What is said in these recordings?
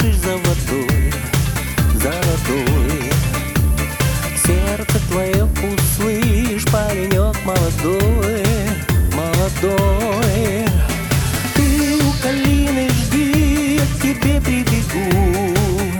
спешишь за водой, за водой. Сердце твое услышь, паренек молодой, молодой. Ты у калины жди, я к тебе прибегу.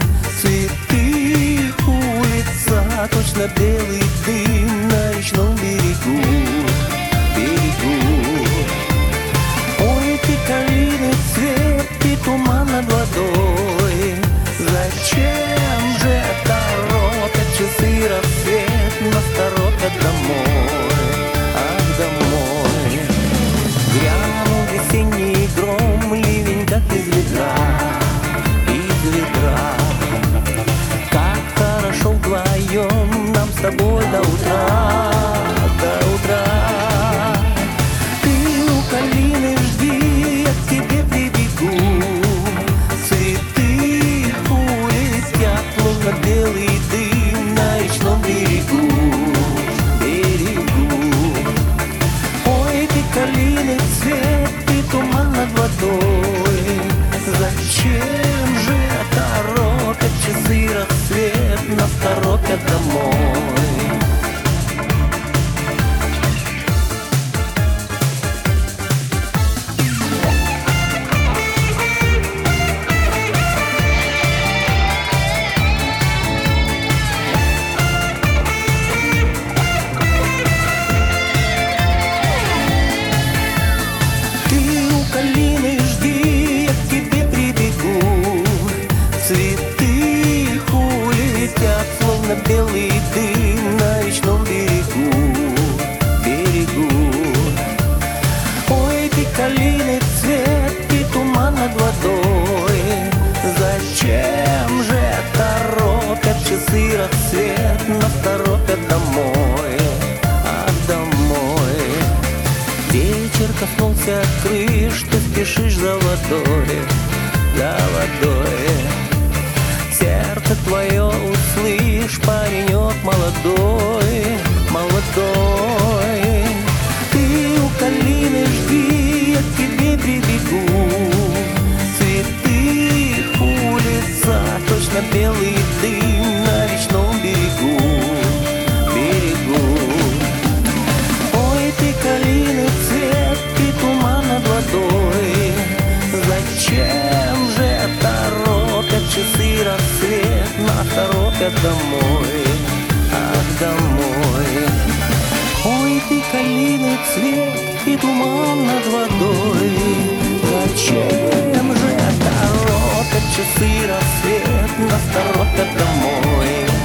Цветы улица, точно белый дым на речном берегу, берегу. Ой, ты калины цвет, ты туман над водой. Зачем же торопят часы рассвет, нас торопят домой, ах, домой. Грянул весенний гром, ливень как из ведра, из ведра. Как хорошо вдвоем нам с тобой до утра, до утра. Ты у калины жди, я к тебе прибегу. Цветы улетят, словно белый дым на речном берегу, берегу. Ой, ты калины цвет, ты туман над водой. Зачем же торопят часы рассвет, нас торопят домой? Калины жди, я к тебе прибегу. Цветы улетят, словно белый дым на речном берегу, берегу. Ой, ты калины цвет, ты туман над водой. Зачем же торопят часы рассвет, нас торопят домой, ах, домой. Вечер коснулся крыш, ты спешишь за водой, за водой. Сердце твое услышь, паренек молодой, молодой. Ты у калины жди, я к тебе прибегу. Цветы улица, точно белый дым на речном берегу, берегу. Ой, ты калины цвет, ты туман над водой. Зачем же торопят часы рассвет, нас торопят домой, ах, домой. Ой, ты калины цвет, и туман над водой. Зачем же торопят часы рассвет, нас торопят домой?